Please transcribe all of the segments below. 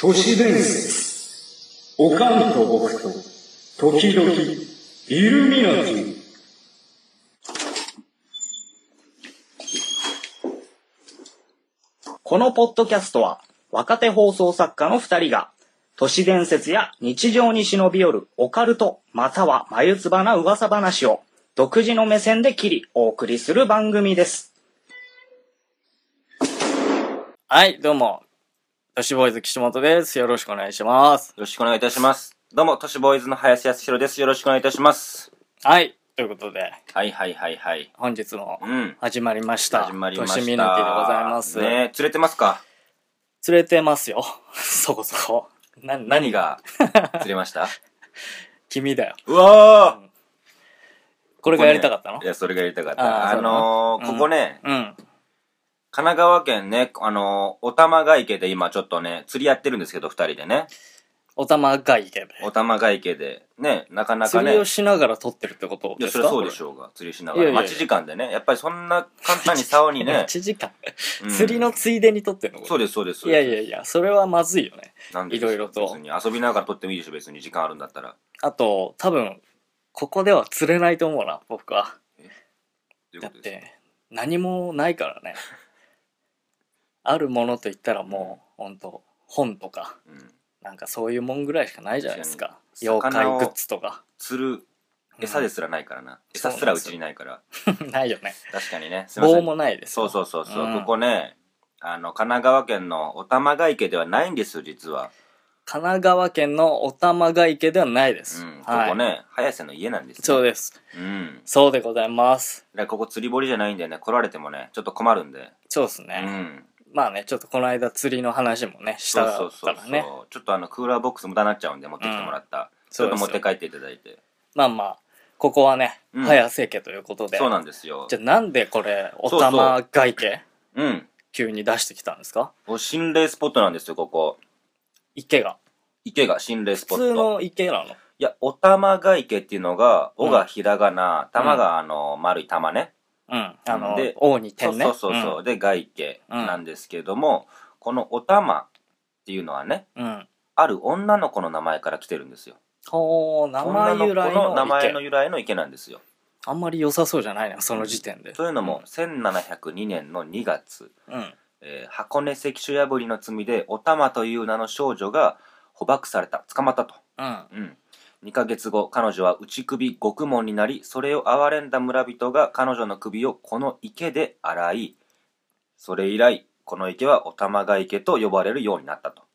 都市伝説。おかんと僕と、時々、イルミナティ。 このポッドキャストは、若手放送作家の2人が、都市伝説や日常に忍び寄るオカルト、または眉唾な噂話を、独自の目線で切り、お送りする番組です。はい、どうも。都市ボーイズ岸本です。よろしくお願いします。 よろしくお願いいたします。どうも、都市ボーイズの林康弘です。よろしくお願いいたします。 はい、ということで。 はい。 本日も始まりました。 始まりました。 都市ミナティでございます。 ね、釣れてますか？ 釣れてますよ。そこそこ。 何が釣れました？ 君だよ。 うわー、 これがやりたかったの？ いや、それがやりたかった。ここね、神奈川県ね、お玉ヶ池で今ちょっとね、釣りやってるんですけど、二人でね。 お玉ヶ池で。 お玉ヶ池で、ね、なかなかね。 釣りをしながら撮ってるってことですか？ いや、それはそうでしょうが。釣りしながら。待ち時間でね。やっぱりそんな簡単に竿にね。 待ち時間、釣りのついでに撮ってるの？ そうです。 いや、それはまずいよね。 なんでいろいろと。 別に遊びながら撮ってもいいでしょ、別に時間あるんだったら。 あと、多分、ここでは釣れないと思うな、僕は。だって、何もないからね。あるものといったらもう、ほんと、本とか。なんかそういうもんぐらいしかないじゃないですか。妖怪グッズとか。 釣る餌ですらないからな。餌すらうちにないから。 ないよね。 確かにね。すいません。 棒もないですよ。 そう。ここね、神奈川県のお玉ヶ池ではないんですよ、実は。 神奈川県のお玉ヶ池ではないです。 ここね、早瀬の家なんですね。 そうです。そうでございます。 ここ釣り堀じゃないんでね、来られてもね、ちょっと困るんで。 そうですね。まあね、ちょっとこの間釣りの話もね、したからね。 ちょっとクーラーボックス無駄になっちゃうんで持ってきてもらった。ちょっと持って帰っていただいて。 まあ、ここはね、早瀬家ということで。 そうなんですよ。 じゃあなんでこれ、お玉ヶ池急に出してきたんですか？ 心霊スポットなんですよ、ここ。 池が心霊スポット。 普通の池なの？ いや、お玉ヶ池っていうのが、おがひらがな、玉が丸い玉ね。 で、王に天ね。 そう。で、ヶ池なんですけれども、このお玉っていうのはね、ある女の子の名前から来てるんですよ。 名前由来の池。 の名前の由来の池なんですよ。 あんまり良さそうじゃないな、その時点で。 というのも、1702年の2月、箱根関所破りの罪で、お玉という名の少女が捕獲された、捕まったと。2ヶ月後、彼女は内首獄門になり、それを憐れんだ村人が彼女の首をこの池で洗い、それ以来、この池はお玉ヶ池と呼ばれるようになったと。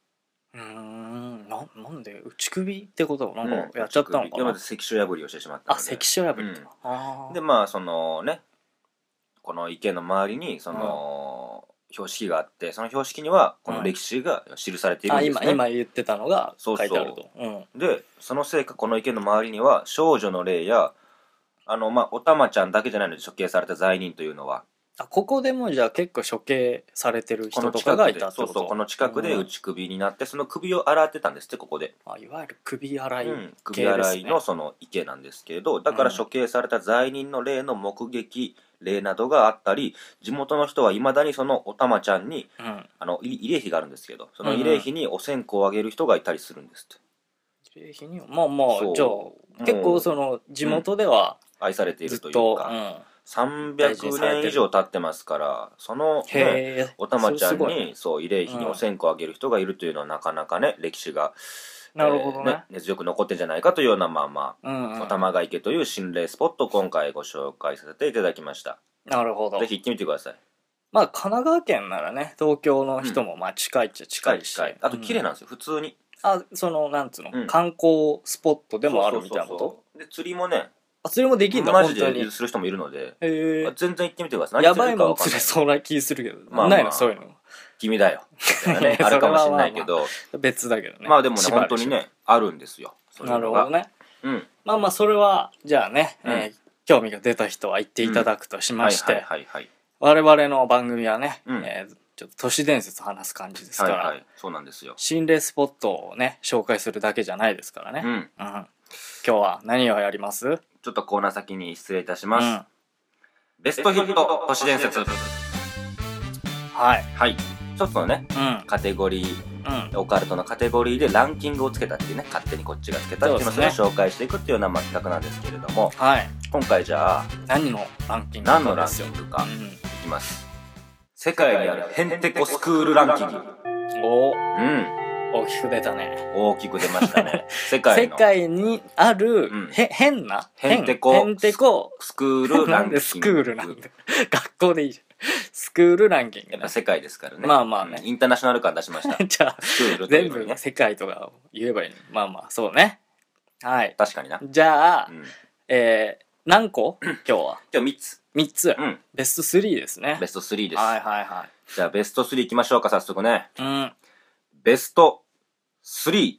なんで内首ってことをなんかやっちゃったのかな？ まず関所破りをしてしまったので。 関所破りと。 で、まあ、そのね、この池の周りに、その、標識があって、その標識にはこの歴史が記されているんですね。 今言ってたのが書いてあると。 で、そのせいかこの池の周りには少女の霊や、おたまちゃんだけじゃないので処刑された罪人というのは。 ここでもじゃあ結構処刑されてる人とかがいたってこと？ そう、この近くで内首になって、その首を洗ってたんですって、ここで。 いわゆる首洗い系ですね。 首洗いのその池なんですけど、だから処刑された罪人の霊の目撃例などがあったり、地元の人はいまだにそのおたまちゃんに、慰霊碑があるんですけど、その慰霊碑にお線香をあげる人がいたりするんですって。 慰霊碑にじゃあ結構その地元では愛されているというか、300年以上経ってますから、その、おたまちゃんに慰霊碑にお線香をあげる人がいるというのはなかなかね、歴史がなるほどね。 根強く残ってんじゃないかというような、お玉ヶ池という心霊スポットを今回ご紹介させていただきました。 なるほど。 ぜひ行ってみてください。 神奈川県ならね、東京の人も近いっちゃ近いし。 あと綺麗なんですよ、普通に。 なんつうの、観光スポットでもあるみたいなこと？ で、釣りもね、 釣りもできんだ、 マジでする人もいるので、全然行ってみてください。 やばいもん釣れそうな気するけど、ないのそういうの。 君だよ。あるかもしれないけど。 別だけどね。 でもね、本当にね、あるんですよ。 なるほどね。それは、じゃあね、興味が出た人は言っていただくとしまして、我々の番組はね、ちょっと都市伝説話す感じですから、 そうなんですよ。 心霊スポットをね、紹介するだけじゃないですからね。今日は何をやります？ ちょっとコーナー先に失礼いたします。ベストヒット都市伝説。はい。一つのね、カテゴリーオカルトのカテゴリーでランキングをつけたっていうね、勝手にこっちがつけたっていうのをそれを紹介していくっていうような企画なんですけれども、 はい、 今回じゃあ何のランキング何のランキングかいきます。世界にあるヘンテコスクールランキング。 お、大きく出たね。 大きく出ましたね。世界にある、変なヘンテコスクールランキング。 なんでスクールなんだ。学校でいいじゃん。スクールランキング、ね。 やっぱ世界ですからね。 まあまあね。 インターナショナル感出しました。 じゃあ、 スクールというのにね、 全部世界とか言えばいい。まあまあ、そうね。はい。 確かにな。 じゃあ、何個今日は。 今日3つ。 3つ。ベスト3ですね。 ベスト3です。 はいはいはい。 じゃあベスト3いきましょうか、早速ね。ベスト3。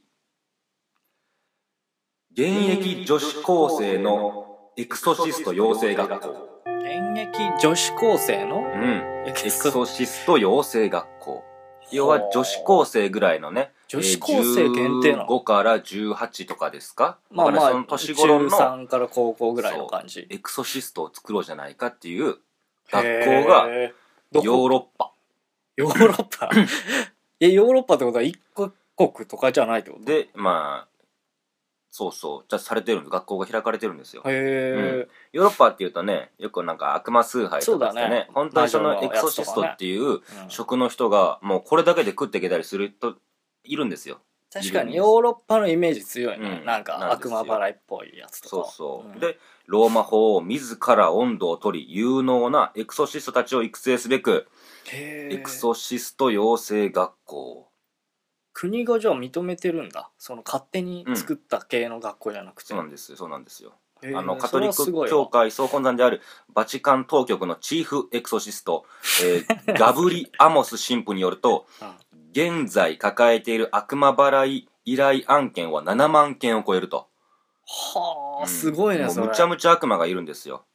現役女子高生のエクソシスト養成学校。 現役女子高生のエクソシスト養成学校。要は女子高生ぐらいのね。 女子高生限定なの ？15から18とかですか？ まあまあ、 その年頃の中3から高校ぐらいの感じ。 エクソシストを作ろうじゃないかっていう学校がヨーロッパ。 ヨーロッパヨーロッパってことは一カ国とかじゃないってことで、まあ、そうそう、じゃあされてるんです。学校が開かれてるんですよ。ヨーロッパっていうとね、よくなんか悪魔崇拝とかってね、本当にそのエクソシストっていう職の人がもうこれだけで食っていけたりする人いるんですよ。 確かにヨーロッパのイメージ強いね。なんか悪魔払いっぽいやつとか。 そうそう。で、ローマ法を自ら温度を取り、有能なエクソシストたちを育成すべく、エクソシスト養成学校。 国がじゃあ認めてるんだ。その勝手に作った系の学校じゃなくて。 そうなんですよ、そうなんですよ。カトリック教会総本山であるバチカン当局のチーフエクソシスト、ガブリ・アモス神父によると、現在抱えている悪魔払い依頼案件は7万件を超えると。 はあ、すごいね、それ。 むちゃむちゃ悪魔がいるんですよ。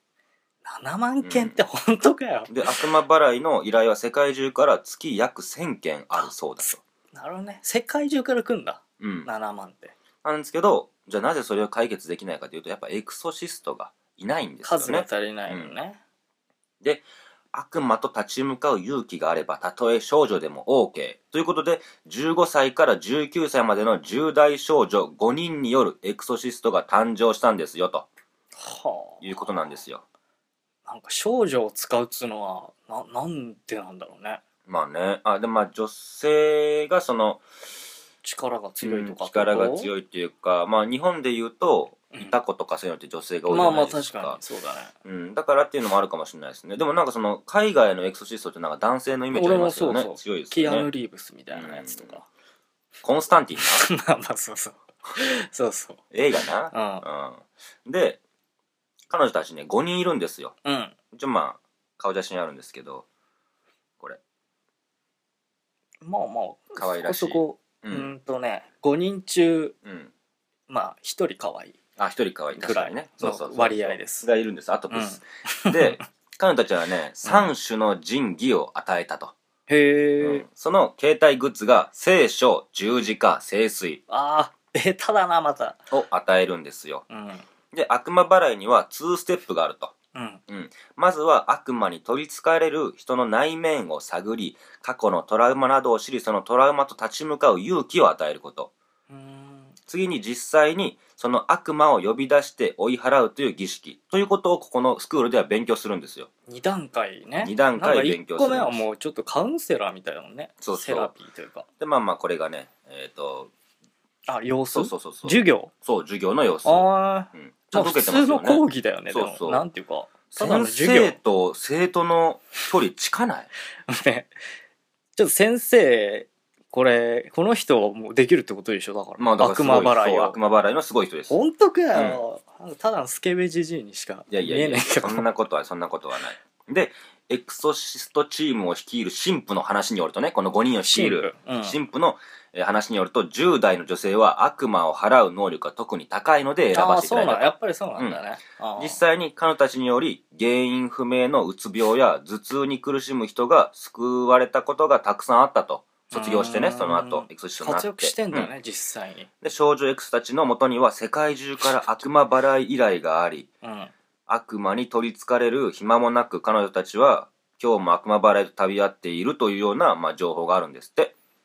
7万件って本当かよ。 で、悪魔払いの依頼は世界中から月約1000件あるそうだと。 なるほどね。世界中から来んだ。7万って。 なんですけど、じゃあなぜそれを解決できないかというと、やっぱエクソシストがいないんですよね。 数が足りないのね。 で、悪魔と立ち向かう勇気があれば、たとえ少女でも OK。ということで、15歳から19歳までの10代少女5人によるエクソシストが誕生したんですよ、と。いうことなんですよ。 なんか少女を使うっつうのは、なんでなんだろうね。 まあね。でもまあ女性がその、 力が強いとか、 力が強いっていうか、まあ日本で言うと、いた子とかそういうのって女性が多いじゃないですか。 まあまあ確かに、そうだね。だからっていうのもあるかもしれないですね。でもなんかその、海外のエクソシストってなんか男性のイメージありますよね。 そう強いですよね。キアヌ・リーブスみたいなやつとか。 コンスタンティンなまあまあそうそう。そうそう。 映画な。で、彼女たちね、5人いるんですよ。一応まあ、顔写真あるんですけど、これ。 まあまあ、 可愛らしい。 そこ5人中、まあ、1人可愛い。 1人可愛い。確かにね。 そう割合です。 がいるんです。あとです。で、彼女たちはね、3種の神器を与えたと。 へえ。 その携帯グッズが、聖書、十字架、聖水。 ベタだな、また。 を与えるんですよ。で、悪魔払いには2ステップがあると。まずは悪魔に取り憑かれる人の内面を探り、過去のトラウマなどを知り、そのトラウマと立ち向かう勇気を与えること。次に実際にその悪魔を呼び出して追い払うという儀式ということをここのスクールでは勉強するんですよ。 2段階ね。 2段階勉強するんです。1 個目はもうちょっとカウンセラーみたいなのね。セラピーというか。 で、まあまあこれがね、 様子？ そう。 授業？ そう、授業の様子。 ちゃんと受けてますよね。普通の講義だよね。 そう。 なんていうか。 先生と生徒の距離近ない？ ね。ちょっと先生、この人もうできるってことでしょだから。悪魔払いを。 悪魔払いのすごい人です。 本当かよ。ただのスケベジジイにしか見えないけど。 そんなことはないで、エクソシストチームを率いる神父の話によるとね、この5人を率いる神父の話によると、10代の女性は悪魔を払う能力が特に高いので選ばせていただいた。 やっぱりそうなんだね。 実際に彼女たちにより、原因不明のうつ病や頭痛に苦しむ人が救われたことがたくさんあったと。卒業してね、その後、エクソシストになって。 活躍してんだね、実際に。 で、少女エクスたちの元には世界中から悪魔払い依頼があり、悪魔に取り憑かれる暇もなく彼女たちは、今日も悪魔払いと旅立っているというような、情報があるんですって。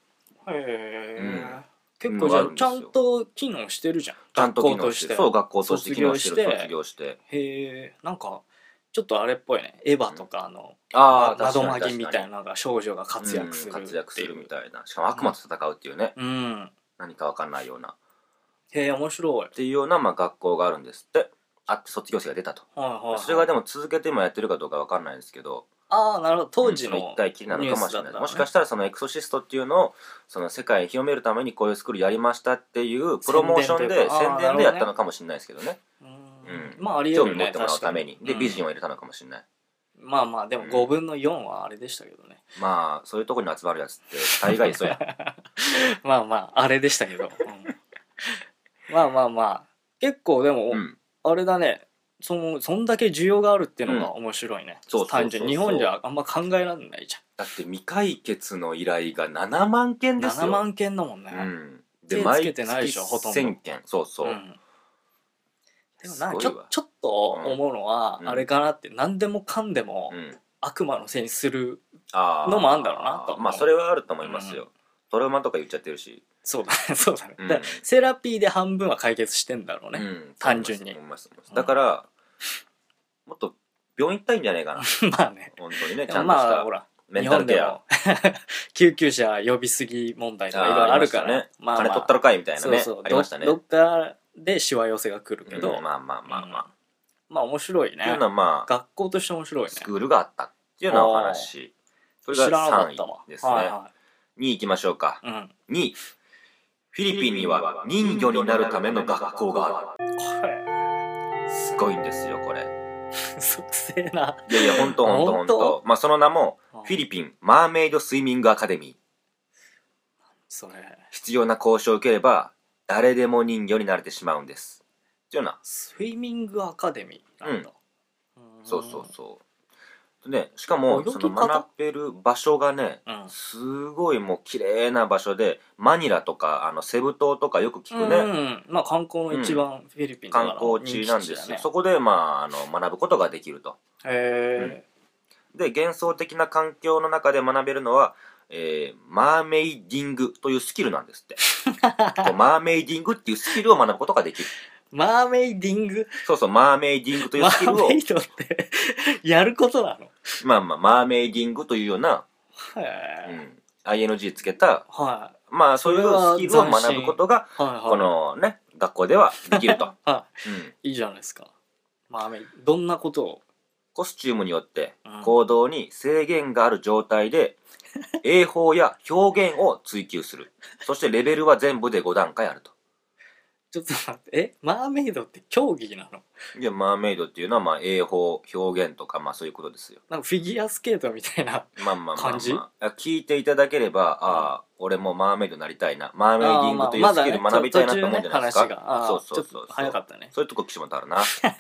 へえ。結構じゃあちゃんと機能してるじゃん。 ちゃんと機能してる。そう、学校として機能してる。卒業して。 へえ。なんかちょっとあれっぽいね。エヴァとか窓マギみたいなのが少女が活躍する。 活躍するみたいな。しかも悪魔と戦うっていうね。何かわかんないような。 へえ、面白い。 っていうような学校があるんですって。あって卒業生が出たと。それがでも続けてもやってるかどうかわかんないんですけど。 ああ、なるほど。当時の一体きりなのかもしれない。もしかしたらそのエクソシストっていうのをその世界に広めるためにこういうスクールやりましたっていうプロモーションで宣伝でやったのかもしれないですけどね。 まあありえるね。 興味持ってもらうために。で美人を入れたのかもしれない。 まあまあでも5分の4はあれでしたけどね。 まあそういうところに集まるやつって大概そうや。 まあまああれでしたけど。まあまあまあ結構でもあれだね。そんだけ需要があるっていうのが面白いね。単純に日本じゃあんま考えられないじゃん。 だって未解決の依頼が7万件ですよ。 7万件だもんね。 で毎月1000件。そうそう。 でもちょっと思うのはあれかなって、何でもかんでも悪魔のせいにするのもあるんだろうなと。 まあそれはあると思いますよ。トラウマとか言っちゃってるし。 そうだね、そうだね。セラピーで半分は解決してんだろうね。単純に。 だからもっと病院行ったいんじゃないかな。 まあね。 本当にね、ちゃんとしたメンタルケア。 救急車呼びすぎ問題とかいろいろあるからね。 金取ったろかいみたいなね。ありましたね。 どっかでしわ寄せが来るけど。 まあまあまあまあ。 まあ面白いね。 っていうのはまあ学校として面白いね。 スクールがあったっていうようなお話。それが3位ですね。2位行きましょうか。2位。フィリピンには人魚になるための学校がある。すごいんですよこれ。 即性な。 いやいや本当。まあその名もフィリピンマーメイドスイミングアカデミー。 それ必要な講師を受ければ誰でも人魚になれてしまうんです。っていうような。 スイミングアカデミーなんだ。 そうそうそう。ね、しかもその学べる場所がね、すごいもう綺麗な場所でマニラとかセブ島とかよく聞くね。 まあ観光の一番フィリピン観光地なんですよ。そこでまあ学ぶことができると。で幻想的な環境の中で学べるのは、マーメイディングというスキルなんですってマーメイディングっていうスキルを学ぶことができる。 マーメイディング。 そうそう、マーメイディングというスキルを。 マーメイドってやることなの？ まあまあ、マーメイディングというような、ING つけた、まあそういうスキルを学ぶことが、このね、学校ではできると。 いいじゃないですか。マーメイド。どんなことを？ コスチュームによって行動に制限がある状態で、英法や表現を追求する。そしてレベルは全部で5段階あると。 ちょっと待って、マーメイドって競技なの？ いや、マーメイドっていうのは、まあ、英法、表現とか、まあ、そういうことですよ。 なんかフィギュアスケートみたいな感じ？ 聞いていただければ、ああ、俺もマーメイドになりたいな。マーメイディングというスキル学びたいなと思うんじゃないですか。 そう。早かったね。 そういうとこ岸本あるな。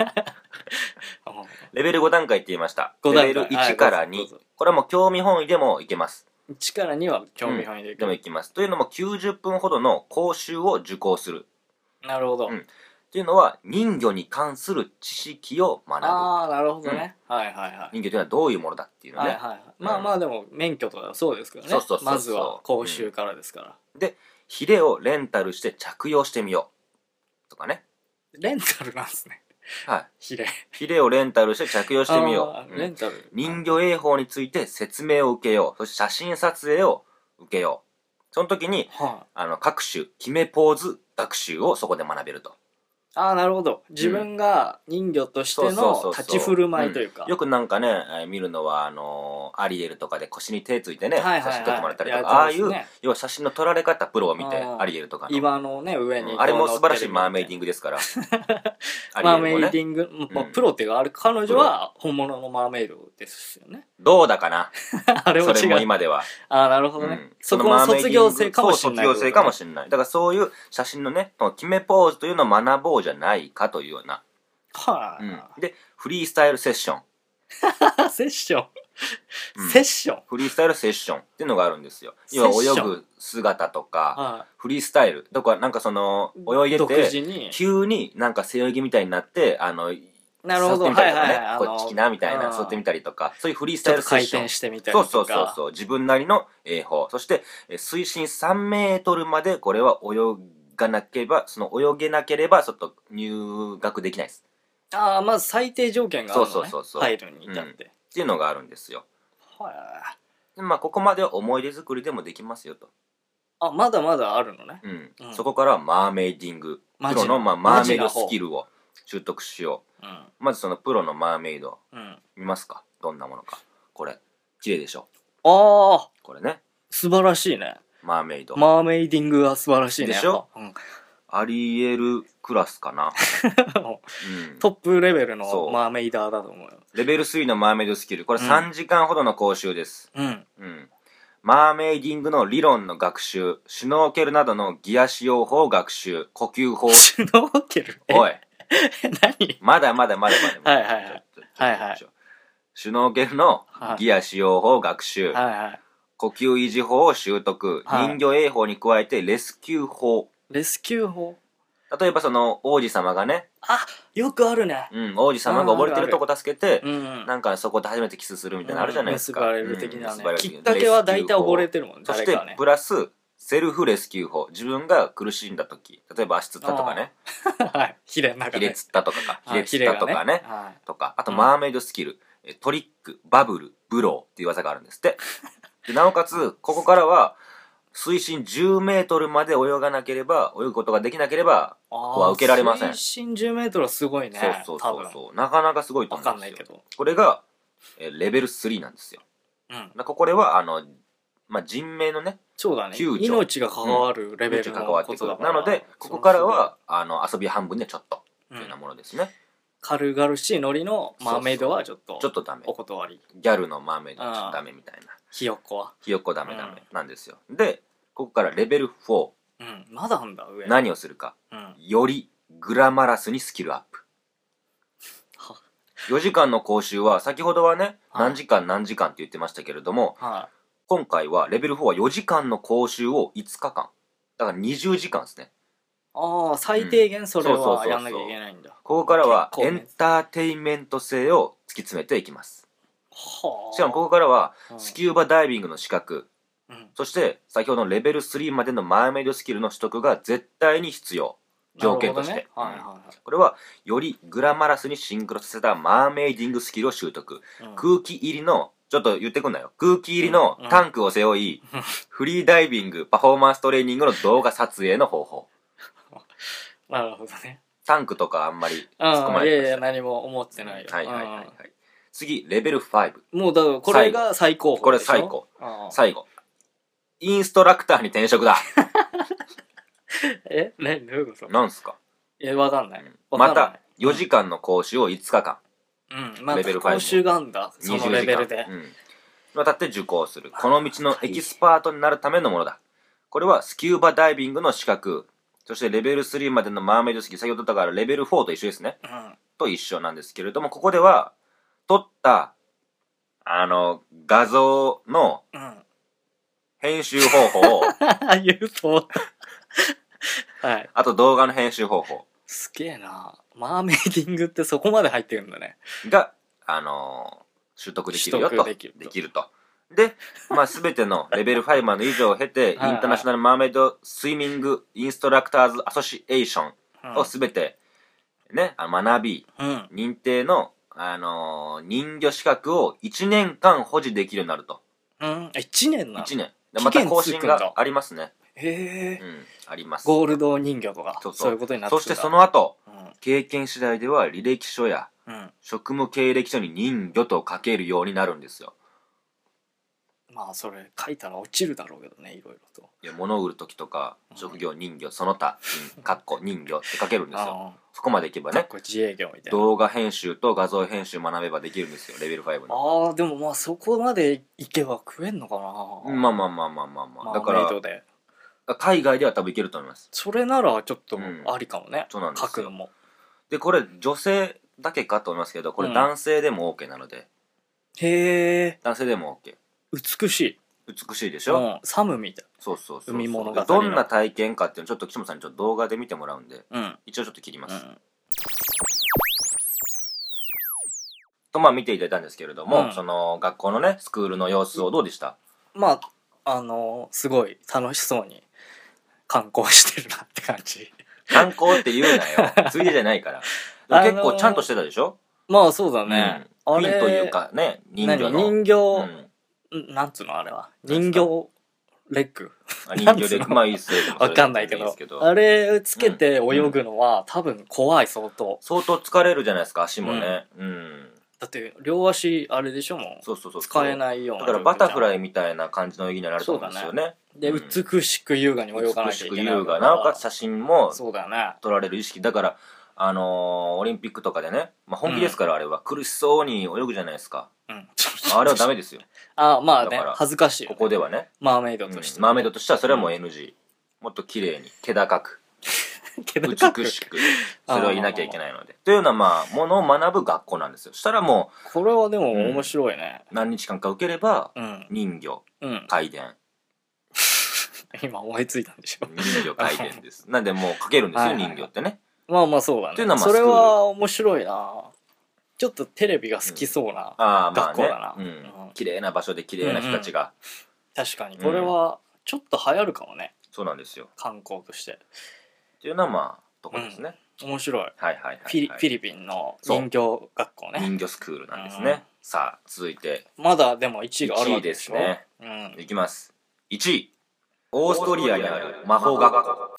レベル5段階って言いました。レベル1から2。これはもう興味本位でもいけます。 1から2は興味本位でもいきます。というのも90分ほどの講習を受講する。 なるほど。 っていうのは人魚に関する知識を学ぶ。 ああ、なるほどね。はい。 人魚というのはどういうものだっていうのね。 まあまあでも免許とかそうですけどね。まずは講習からですから。 で、ヒレをレンタルして着用してみよう。とかね。 レンタルなんですね。 はい。 ヒレをレンタルして着用してみよう。レンタル。 人魚泳法について説明を受けよう。そして写真撮影を受けよう。その時に、各種決めポーズ学習をそこで学べると。 ああ、なるほど。自分が人魚としての立ち振る舞いというか。 よくなんかね、見るのは、アリエルとかで腰に手ついてね、写真撮ってもらったりとか、ああいう、要は写真の撮られ方、プロを見て、アリエルとかの。 岩のね、上に。 あれも素晴らしいマーメイディングですから。 マーメイディング、プロっていうか、彼女は本物のマーメイドですよね。 どうだかな。 あれも違う。 それも今では。 ああ、なるほどね。そこの卒業生かもしれない。 卒業生かもしれない。だからそういう写真のね、決めポーズというのを学ぼうじゃないかというような。で、フリースタイルセッション。 セッションセッションフリースタイルセッションっていうのがあるんですよ。要は泳ぐ姿とか、フリースタイル。だからなんかその、泳いでて、急になんか背泳ぎみたいになって、 なるほど、 座ってみたりとかね、 はいはいこっち来なみたいな、座ってみたりとか、そういうフリースタイルセッション。 ちょっと回転してみたりとか。 そう、自分なりの泳法。そして、水深3メートルまでこれは泳げなければ、ちょっと入学できないです。 ああ、まず最低条件があるのね。 そう。 入るに至って。 っていうのがあるんですよ。 はい。 でまあ、ここまでは思い出作りでもできますよと。 あ、まだまだあるのね。 そこからはマーメイディング。プロの、マーメイドスキルを習得しよう。まずそのプロのマーメイド。見ますか？どんなものか。これ。綺麗でしょ。 ああ。 これね。 素晴らしいね。 マーメイド。 マーメイディングは素晴らしいね。 でしょ？アリエルクラスかな。 トップレベルのマーメイダーだと思うよ。 レベル3のマーメイドスキル。これ3時間ほどの講習です。マーメイディングの理論の学習、シュノーケルなどのギア使用法を学習、呼吸法。 シュノーケル？ おい。 何？ まだ。 はいはい。 シュノーケルのギア使用法を学習。呼吸維持法を習得。人魚泳法に加えてレスキュー法。 レスキュー法？ 例えばその王子様がね。 あ、よくあるね。 王子様が溺れてるとこ助けて、なんかそこで初めてキスするみたいなのあるじゃないですか。 結ばれる的なね。きっかけは大体溺れてるもんね。 そしてプラス、セルフレスキュー法。自分が苦しんだ時、例えば足つったとかね。 ヒレの中で。 ヒレつったとかね。とか。あとマーメイドスキル。トリック、バブル、ブローっていう技があるんですって。なおかつ、ここからは、水深10メートルまで泳がなければ、泳ぐことができなければ、ここは受けられません。 水深10メートルはすごいね。 そう。なかなかすごいと思うんですよ。わかんないけど。これが、レベル3なんですよ。これは、人命のね、 そうだね。命が関わるレベルのことだから。 なので、ここからは、遊び半分でちょっと、というようなものですね。 軽々しいノリのマーメイドはちょっとダメ。 お断り。 ギャルのマーメイドはちょっとダメみたいな。 ひよっこは。 ひよっこダメなんですよ。で、ここからレベル4。 まだあんだ、上。 何をするか。よりグラマラスにスキルアップ。4時間の講習は、先ほどはね、何時間って言ってましたけれども、今回はレベル4は4時間の講習を5日間。だから20時間ですね。 ああ、最低限それはやんなきゃいけないんだ。 ここからはエンターテインメント性を突き詰めていきます。しかもここからはスキューバダイビングの資格、そして先ほどのレベル3までのマーメイドスキルの取得が絶対に必要。条件として。これはよりグラマラスにシンクロさせたマーメイディングスキルを習得。空気入りの、ちょっと言ってくんなよ。空気入りのタンクを背負い、フリーダイビング、パフォーマンストレーニングの動画撮影の方法。 なるほどね。 タンクとかあんまり突っ込まれてない。 いや何も思ってないよ。 次、レベル5。 もうだからこれが最高峰。 これ最高。最後。インストラクターに転職だ。 どういうこと？ なんすか？ わかんない。 また、4時間の講習を5日間。 レベル5。講習があんだ。そのレベルで。 渡って受講する。この道のエキスパートになるためのものだ。これはスキューバダイビングの資格。そしてレベル3までのマーメイドスキル、先ほど言ったからレベル4と一緒ですね。と一緒なんですけれども、ここでは、撮った、画像の、編集方法を、 言うと、 あと動画の編集方法。 すげえな。マーメイディングってそこまで入ってるんだね。 が、習得できるよと。できると。で、すべてのレベル5まで以上を経て、インターナショナルマーメイドスイミングインストラクターズアソシエーションをすべて、ね、学び、認定の、人魚資格を1年間保持できるようになると。 1年なの？ 1年。また更新がありますね。 へえ。 あります。 ゴールド人魚とか、そういうことになってくる。 そしてその後、経験次第では履歴書や、職務経歴書に人魚と書けるようになるんですよ。 まあそれ書いたら落ちるだろうけどね、いろいろと。 いや、物を売るときとか、職業人魚、その他、人魚って書けるんですよ。そこまでいけばね。 自営業みたいな。 動画編集と画像編集学べばできるんですよ、レベル5の。 でもそこまでいけば食えんのかな。 まあ。だから、海外では多分いけると思います。 それならちょっとありかもね。 そうなんですよ。 書くのも。 で、これ女性だけかと思いますけど、これ男性でも OK なので。 へえ。 男性でも OK。 美しい。 美しいでしょ。 サムみたい。 そう。 海物語。 どんな体験かっていうのをちょっと岸本さんに動画で見てもらうんで、一応ちょっと切ります。 とまあ見ていただいたんですけれども、その学校のねスクールの様子をどうでした？ まあすごい楽しそうに観光してるなって感じ。 観光って言うなよ。ついでじゃないから。結構ちゃんとしてたでしょ？ まあそうだね。 フィンというかね、人魚の。 人形、なんつうのあれは。人形レッグ。 人形レッグ、まあいいっすよ。 わかんないけど。あれつけて泳ぐのは多分怖い、相当。 相当疲れるじゃないですか、足もね。 だって両足あれでしょ、もう。そう使えないような。 だからバタフライみたいな感じの泳ぎになると思うんですよね。 で、美しく優雅に泳がないといけない。美しく優雅、 なおかつ写真もそうだよね。 撮られる意識。だから、オリンピックとかでね、まあ本気ですからあれは、苦しそうに泳ぐじゃないですか。あれはダメですよ。 まあね、恥ずかしい。 ここではね。 マーメイドとして。 マーメイドとしてはそれはもう NG。もっと綺麗に、気高く。美しく、それをいなきゃいけないので。というような、まあ、ものを学ぶ学校なんですよ。したらもう、これはでも面白いね。 何日間か受ければ、人魚、回転。 今思いついたんでしょ。 人魚回転です。なんでもう書けるんですよ、人魚ってね。 まあまあそうだね。それは面白いな。ちょっとテレビが好きそうな学校だな。 綺麗な場所で綺麗な人たちが。 確かに、これはちょっと流行るかもね。 そうなんですよ。 観光として。 っていうのはまあ、とこですね。 面白い。 はいはいはい。 フィリピンの人魚学校ね。 人魚スクールなんですね。さあ、続いて。 まだでも1位があるわけでですね。いきます。1位。オーストリアにある魔法学校。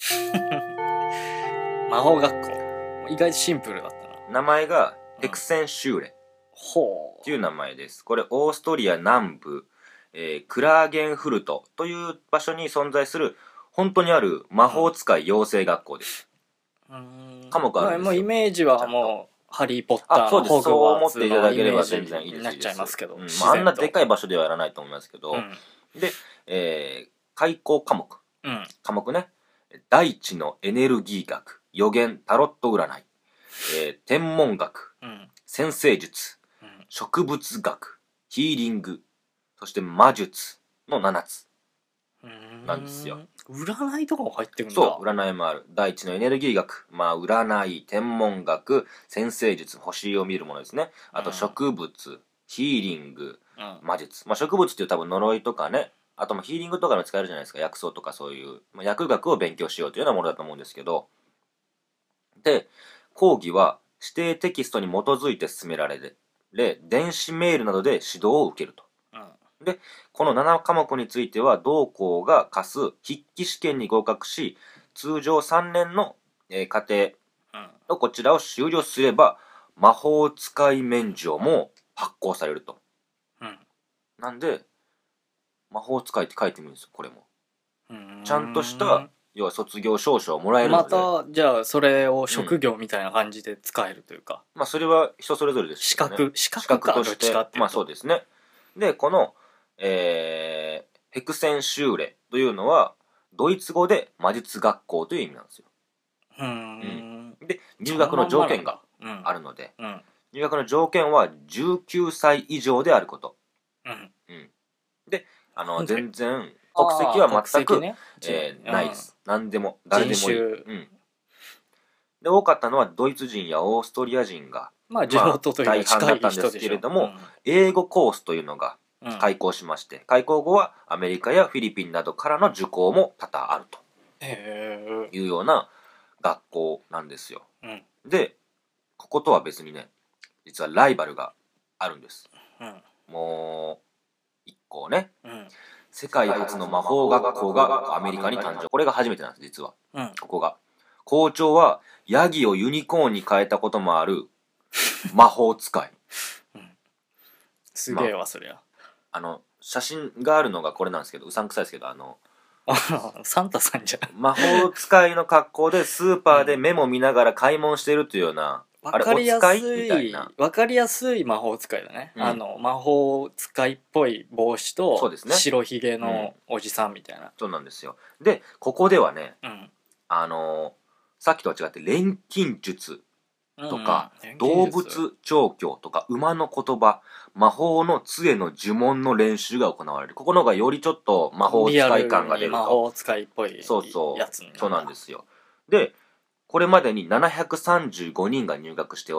魔法学校。意外とシンプルだったな。 名前がヘクセンシューレ。っていう名前です。これオーストリア南部、クラーゲンフルトという場所に存在する本当にある魔法使い養成学校です。科目あるんですよ。 もうイメージはもうハリー・ポッターのホグワーツのイメージになっちゃいますけど、 あんなでかい場所ではやらないと思いますけど、で、開講科目、科目ね、大地のエネルギー学、予言、タロット占い、天文学、占星術、植物学、ヒーリング、そして魔術の7つなんですよ。 占いとかも入ってるんだ。 そう、占いもある。大地のエネルギー学、まあ占い、天文学、占星術、星を見るものですね。あと植物、ヒーリング、魔術。まあ植物っていう多分呪いとかね、あとヒーリングとかの使えるじゃないですか。薬草とかそういう、まあ、薬学を勉強しようというようなものだと思うんですけど。で、講義は指定テキストに基づいて進められて、電子メールなどで指導を受けると。で、この7科目については、同校が課す筆記試験に合格し、通常3年の課程のこちらを修了すれば、魔法使い免除も発行されると。なんで、魔法使いって書いてみるんですよ、これも。ちゃんとした、要は卒業証書をもらえるので。 また、じゃあ、それを職業みたいな感じで使えるというか。 まあ、それは人それぞれですけどね。 資格として、まあそうですね。で、この、ヘクセンシューレというのは、ドイツ語で魔術学校という意味なんですよ。で、入学の条件があるので、入学の条件は19歳以上であること。で、全然、国籍は全く、ないです。何でも、誰でもいい。で、多かったのはドイツ人やオーストリア人が、 まあ地元というか近い人でしょ。大半だったんですけれども、英語コースというのが開校しまして、開校後はアメリカやフィリピンなどからの受講も多々あるというような学校なんですよ。で、こことは別にね、実はライバルがあるんです。もう、一校ね。世界初の魔法学校がアメリカに誕生。これが初めてなんです、実は。ここが。校長は、ヤギをユニコーンに変えたこともある、魔法使い。 すげえわ、そりゃ。 写真があるのがこれなんですけど、うさんくさいですけど、 サンタさんじゃん。 魔法使いの格好でスーパーでメモ見ながら買い物してるというような、 わかりやすい魔法使いだね。魔法使いっぽい帽子と、白ひげのおじさんみたいな。 そうなんですよ。で、ここではね、さっきとは違って錬金術とか、動物調教とか、馬の言葉、魔法の杖の呪文の練習が行われる。ここの方がよりちょっと魔法使い感が出ると。 魔法使いっぽいやつ。 そうなんですよ。で、これまでに735人が入学しており、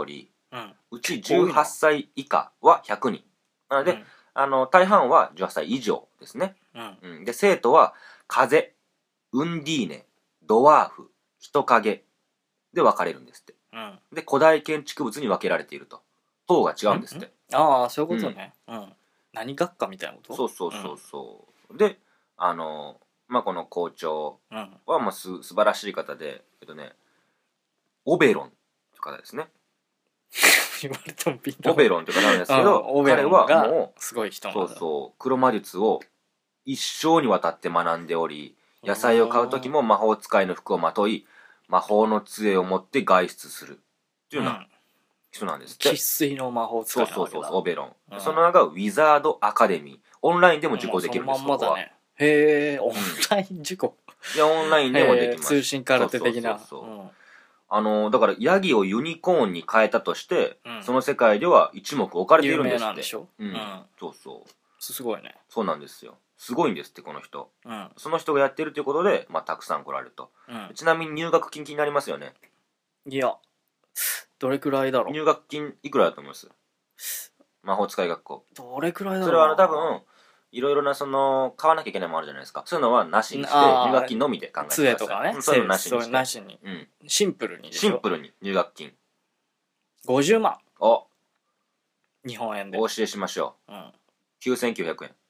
うち18歳以下は100人。なので、大半は18歳以上ですね。で、生徒は風、ウンディーネ、ドワーフ、人影で分かれるんですって。で、古代建築物に分けられていると。等が違うんですって。 ああ、そういうことね。何学科みたいなこと？ そう。で、まあ、この校長はもう素晴らしい方で、オベロンという方ですね。 言われてもピンと。 オベロンという方なんですけど、彼はもう、 すごい人なんだ。 黒魔術を一生にわたって学んでおり、野菜を買う時も魔法使いの服をまとい、魔法の杖を持って外出するっていうような人なんですって。 生粋の魔法使いなわけだ。 オベロン。その名がウィザードアカデミー。オンラインでも受講できるんです、 そのまんまだね。へえ、オンライン受講。 いや、オンラインでもできます。 通信空手的な。 だからヤギをユニコーンに変えたとして、その世界では一目置かれているんですって。 有名なんでしょ。 すごいね。 そうなんですよ。すごいんですって、この人。その人がやってるということで、まあ、たくさん来られると。ちなみに入学金気になりますよね。 いや、どれくらいだろう。 入学金いくらだと思います？魔法使い学校。 どれくらいだろう。 それは多分、いろいろな買わなきゃいけないものあるじゃないですか。そういうのはなしにして、入学金のみで考えてください。 杖とかね。 そういうのなしにして。 なしに。シンプルにでしょ。 シンプルに入学金。 50万。 お、 日本円で。 お教えしましょう。9900円。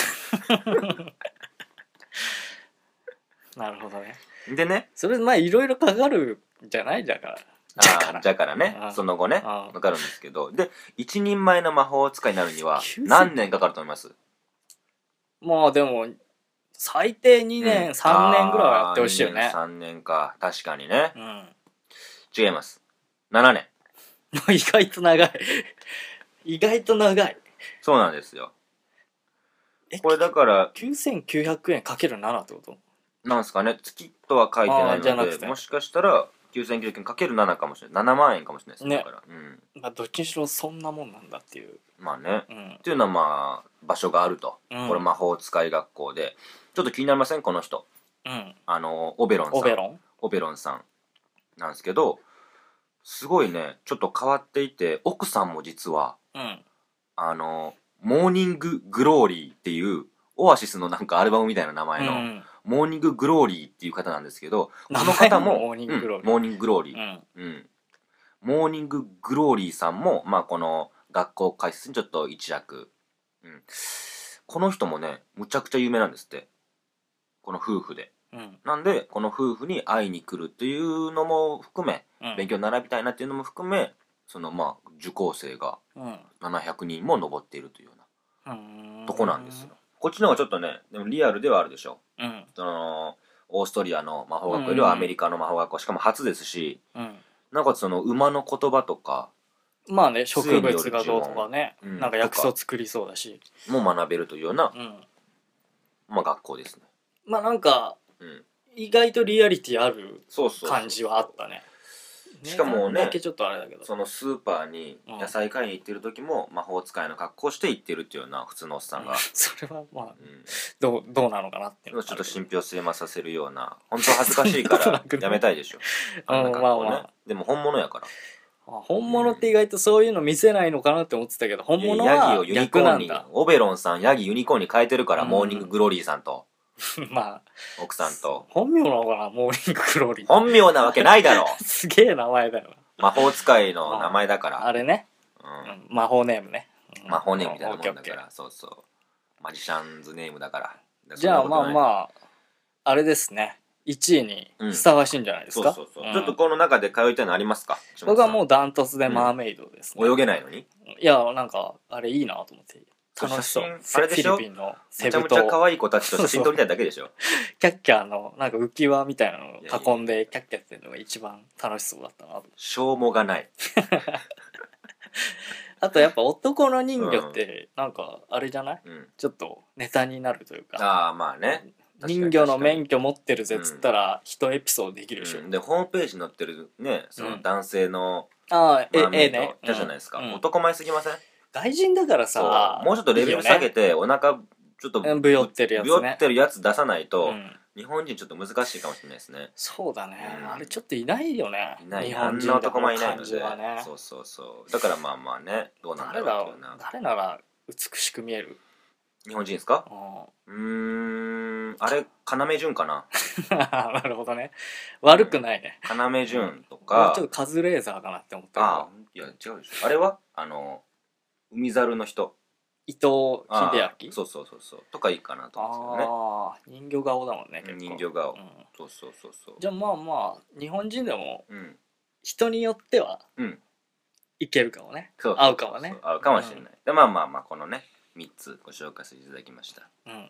なるほどね。 でね。 それ、まあいろいろかかるんじゃないだから。 じゃからね。その後ね。かかるんですけど。で、一人前の魔法使いになるには何年かかると思います？ まあでも、最低2年、3年ぐらいはやってほしいよね。 3年か。確かにね。違います。7年。 意外と長い。意外と長い。 そうなんですよ。これだから。 9900円かける7ってことなんすかね。月とは書いてないので、もしかしたら、9900円かける7かもしれない。7万円かもしれないですね。だから。 まあどっちにしろそんなもんなんだっていう。 まあね。っていうのはまあ、場所があると。これ魔法使い学校で。ちょっと気になりません？この人。オベロンさん。オベロンさん。なんですけど、すごいね、ちょっと変わっていて、奥さんも実は、モーニンググローリーっていう、オアシスのなんかアルバムみたいな名前の、モーニンググローリーっていう方なんですけど、この方も、モーニンググローリー。モーニンググローリーさんも、まあこの学校開設にちょっと一躍。この人もね、むちゃくちゃ有名なんですって。この夫婦で。なんで、この夫婦に会いに来るっていうのも含め、勉強習いたいなっていうのも含め、まあ、受講生が700人も上っているというようなとこなんですよ。こっちの方がちょっとね、でもリアルではあるでしょ。オーストリアの魔法学校よりはアメリカの魔法学校、しかも初ですし、なんか馬の言葉とか、 まあね、植物がどうとかね、なんか薬草作りそうだし。 も学べるというような、まあ学校ですね。 まあなんか、意外とリアリティある感じはあったね。 しかもね、 ちょっとあれだけど、 そのスーパーに野菜買いに行ってる時も魔法使いの格好して行ってるっていうような普通のおっさんが、 それはまあ、どうなのかなっていうのちょっと信憑性増させるような、本当恥ずかしいからやめたいでしょ。あんな格好ね。でも本物やから。 本物って意外とそういうの見せないのかなって思ってたけど、本物は逆なんだ。 オベロンさんヤギユニコーンに変えてるから、モーニンググローリーさんと。 まあ、 奥さんと。 本名なのかな、モーニンググローリー。 本名なわけないだろ。 すげえ名前だよな。 魔法使いの名前だから。 あれね。魔法ネームね。 魔法ネームみたいなもんだから。そうそう。マジシャンズネームだから。 じゃあまあまあ、あれですね。1位にふさわしいんじゃないですか。 そう。ちょっとこの中で通いたいのありますか？ 僕はもうダントツでマーメイドですね。 泳げないのに？ いや、なんか、あれいいなと思って。楽しそう。 あれでしょ？ フィリピンのセブ島。めちゃめちゃ可愛い子たちと写真撮りたいだけでしょ？ キャッキャの、なんか浮き輪みたいなのを囲んでキャッキャってるのが一番楽しそうだったなと。 しょうもがない。 あとやっぱ男の人魚って、なんか、あれじゃない？ちょっとネタになるというか。 ああ、まあね。 人魚の免許持ってるぜっつったら一エピソードできるでしょ。 で、ホームページに載ってるね、その男性のね。 じゃないですか。男前すぎません？ 外人だからさ、 もうちょっとレベル下げて、お腹ちょっとブヨってるやつね。 ブヨってるやつ出さないと、 日本人ちょっと難しいかもしれないですね。 そうだね、 うんあれちょっといないよね。 いない日あんな本人で男前いないのこで、 の感じはね。 そうそうそうだからまあまあねどうなんだ誰だろろうっていうな。 誰なら美しく見える？ 日本人ですか？ うんあれ要潤かな。 なるほどね。悪くないね。 要潤と俺か、 ちょっとカズレーザーかなって思ったあいや違うでしょ。あれは海猿の人、 けど伊藤英明。 そうそうそうそうとかいいかなと思うんですああ人魚顔だもんねけどね。 結構人魚顔、 うんそうそうそうそう。 じゃあまあまあ日本人でもうん人によってはうんいけるかもね。 そう合うかもね。 合うかもしれない。でまあまあまあこのね3つご紹介させていただきました。 うん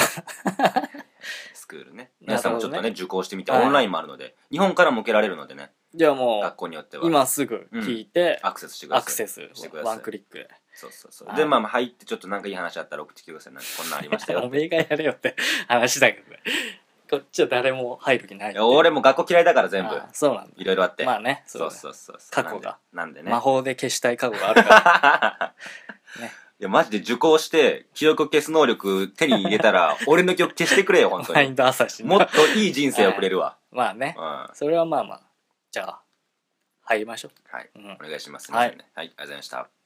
スクールね。 なるほどね皆さんもちょっとね受講してみて、 はいオンラインもあるので日本からも受けられるのでね、 じゃあも学う校によっては今すぐ聞いてアクセスしてください。 アクセスしてください。 ワンクリックで。 そうそうそう。 はいでまあまあ入ってちょっとなんかいい話あったら送ってきてください。なんかこんなんありましたよ。 おめえがやれよって話だけどね。こっちは誰も入る気ないって。 いや俺も学校嫌いだから全部あそうなんだ。 いろいろあって。 まあねそうだねそうそうそう。 過去がなんでね。 魔法で消したい過去があるからね。 いやマジで受講して記憶消す能力手に入れたら俺の記憶消してくれよ本当に。 マインドアサシンもっといい人生送れるわ。 まあねうん。はそれはまあまあじゃあ入りましょう。 い。 うんお願いします。すいはいませんね。はい。ありがとうございました。